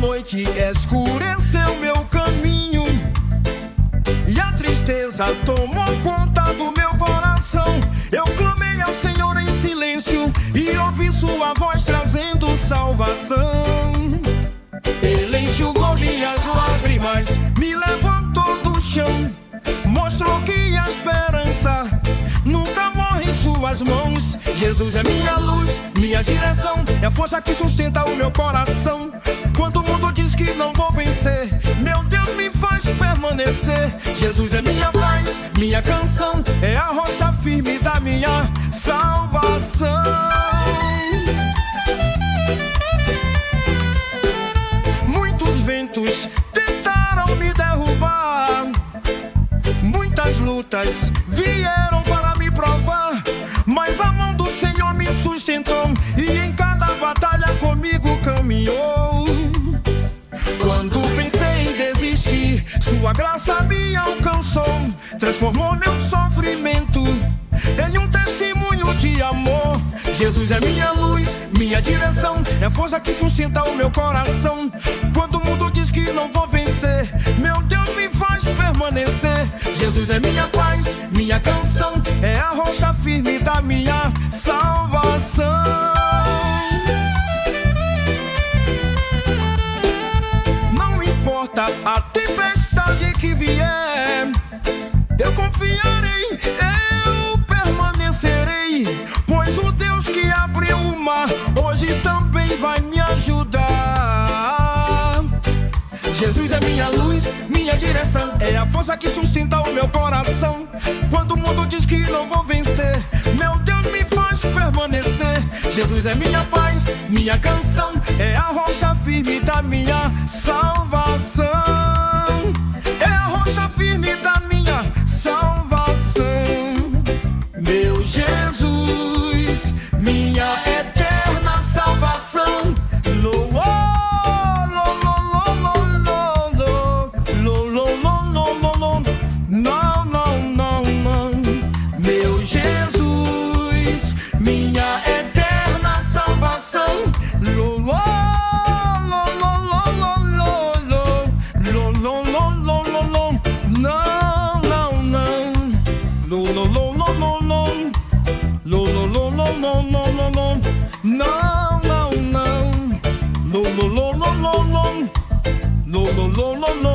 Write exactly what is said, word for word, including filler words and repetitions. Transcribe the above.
noite escureceu meu caminho e a tristeza tomou conta do meu coração. Eu clamei ao Senhor em silêncio e ouvi sua voz trazendo salvação. Ele enxugou minhas lágrimas, me levantou do chão, mostrou que a esperança nunca morre em suas mãos. Jesus é minha luz, minha direção, é a força que sustenta o meu coração. Quando o mundo diz que não vou vencer, meu Deus me faz permanecer. Jesus é minha paz, minha canção, é a rocha firme da minha salvação. Muitos ventos tentaram me derrubar, muitas lutas vieram para me provar, mas a mão do Senhor me sustentou e em cada batalha comigo caminhou. Quando pensei em desistir, sua graça me alcançou, transformou meu sofrimento em um testemunho de amor. Jesus é minha luz, minha direção, é a força que sustenta o meu coração. Quando o mundo diz que não vou vencer, meu Deus me faz permanecer. Jesus é minha paz, minha canção, é a rocha firme da minha salvação. Não importa a tempestade que vier, eu confiarei, eu permanecerei, pois o Deus que abriu o mar hoje também vai me ajudar. Jesus é minha luz, minha direção, é a força que sustenta o meu coração. Quando o mundo diz que não vou vencer, meu Deus me faz permanecer. Jesus é minha paz, minha canção, é a rocha firme da minha salvação. É a rocha firme da minha salvação. Meu Jesus, minha eterna salvação. Lo, oh, lo, lo, lo, lo, lo, lo, lo, lo, lo, lo. Não, não, não, não. Meu Jesus, minha eterna salvação. Lo, lo, lo, lo, lo, lo, lo, lo, lo, lo, lo, lo, lo. Não, não, não. Lo, lo, lo, lo, lo, lo. Lo, lo, lo, lo, lo, lo, lo, lo. Não, não, não. Lo, lo, lo, lo, lo, lo. Lo, lo, lo, lo, lo.